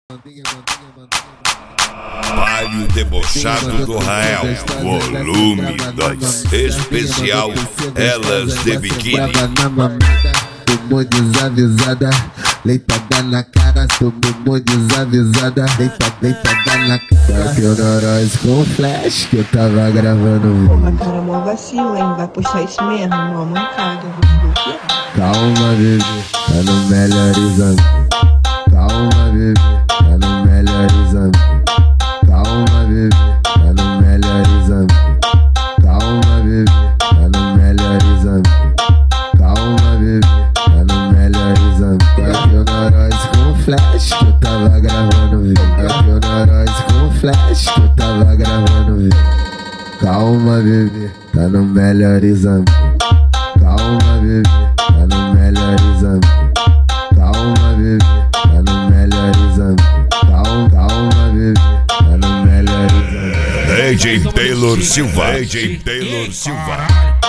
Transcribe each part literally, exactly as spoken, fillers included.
Baile debochado do Rael, volume dois, especial Elas de Biquíni. Tomou desavisada, leitada na cara, tomou desavisada, leita, leitada na cara. Que eu nós com flash que eu tava gravando. Pô, mas cara, mó vacilo, hein? Vai puxar isso mesmo, mó mancada. Calma, bebê, tá no melhor exame. Calma, bebê, tá no melhor exame. Calma, bebê, tá no melhor exame. Calma, bebê, tá no melhor exame. Calma, bebê, tá no melhor exame. Aqui eu nós com flash que eu tava gravando vídeo. Aqui eu nós com flash que eu tava gravando vídeo. Calma, bebê, tá no melhor exame. Calma, bebê, tá no melhor exame. Calma, bebê, tá no melhor exame. Calma, calma, bebê, tá no melhor exame. D J Taylor Silva, D J Taylor Silva.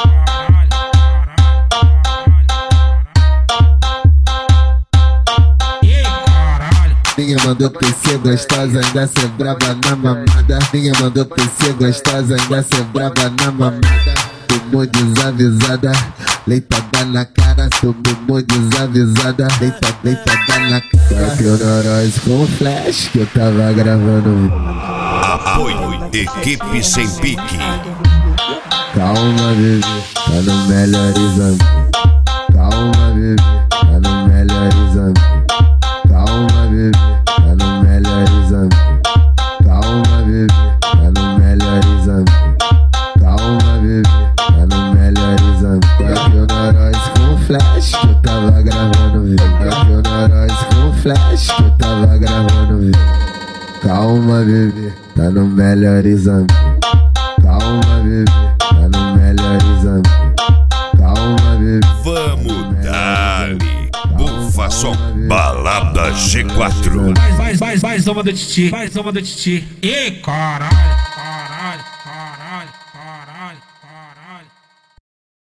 Ninguém mandou ter ser gostosa, ainda ser brava na mamada. Ninguém mandou ter ser gostosa, ainda ser brava na mamada. Tomou desavisada, leitada na cara, tomou desavisada, leita, leitada na cara. Que eu nós com flash que eu tava gravando. Apoio Equipe Sem Pique. Calma, bebê, tá no melhor exame. Calma, bebê, tá no melhor exame. Calma, bebê, tá no melhor exame. Calma, bebê, tá no melhor exame. Calma, bebê, tá no melhor exame. Aqui eu nós com flash que eu tava gravando vídeo. Aqui eu nós com flash que eu tava gravando vídeo. Calma, bebê, tá no melhor exame. Calma, bebê, tá no melhor exame. Calma, bebê. Vamos dar-lhe Bufa Som, Balada G quatro. Faz, faz, faz, faz uma do Titi, faz uma do Titi. Ih, caralho.